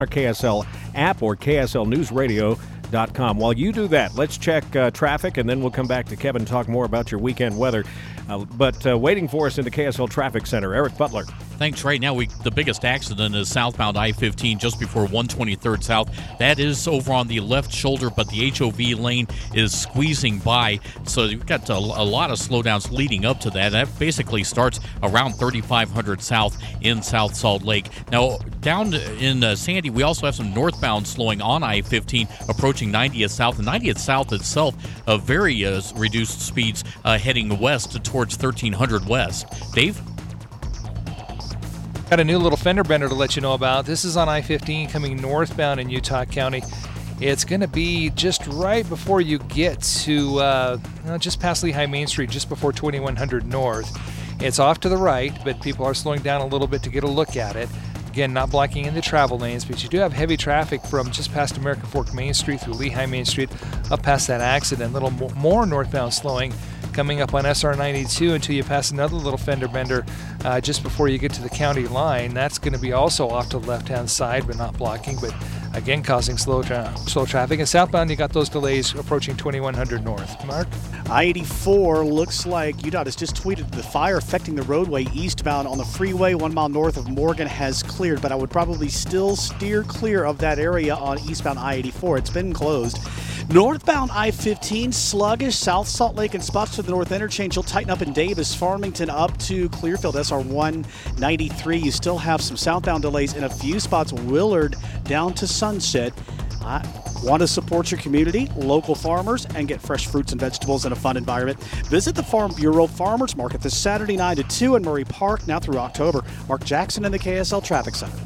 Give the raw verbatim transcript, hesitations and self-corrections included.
our K S L app or K S L news radio dot com. While you do that, let's check uh, traffic, and then we'll come back to Kevin and talk more about your weekend weather. Uh, but uh, waiting for us in the K S L Traffic Center, Eric Butler. Thanks. Right now, we the biggest accident is southbound I fifteen just before one twenty-third South. That is over on the left shoulder, but the H O V lane is squeezing by. So you've got a, a lot of slowdowns leading up to that. That basically starts around thirty-five hundred South in South Salt Lake. Now, down in uh, Sandy, we also have some northbound slowing on I fifteen approaching ninetieth South. And ninetieth South itself, uh, very uh, reduced speeds uh, heading west towards thirteen hundred West. Dave? Got a new little fender bender to let you know about. This is on I fifteen coming northbound in Utah County. It's going to be just right before you get to uh, just past Lehigh Main Street, just before twenty-one hundred North. It's off to the right, but people are slowing down a little bit to get a look at it. Again, not blocking in the travel lanes, but you do have heavy traffic from just past American Fork Main Street through Lehigh Main Street up past that accident. A little more northbound slowing coming up on S R ninety-two until you pass another little fender bender uh, just before you get to the county line. That's going to be also off to the left-hand side, but not blocking, but again causing slow tra- slow traffic. And southbound, you got those delays approaching twenty-one hundred North. Mark? I eighty-four looks like U D O T has just tweeted the fire affecting the roadway eastbound on the freeway one mile north of Morgan has cleared, but I would probably still steer clear of that area on eastbound I eighty-four. It's been closed. Northbound I fifteen, sluggish. South Salt Lake and spots to the north interchange. You'll tighten up in Davis, Farmington up to Clearfield, S R one ninety-three. You still have some southbound delays in a few spots. Willard down to Sunset. I want to support your community, local farmers, and get fresh fruits and vegetables in a fun environment. Visit the Farm Bureau Farmers Market this Saturday nine to two in Murray Park, now through October. Mark Jackson in the K S L Traffic Center.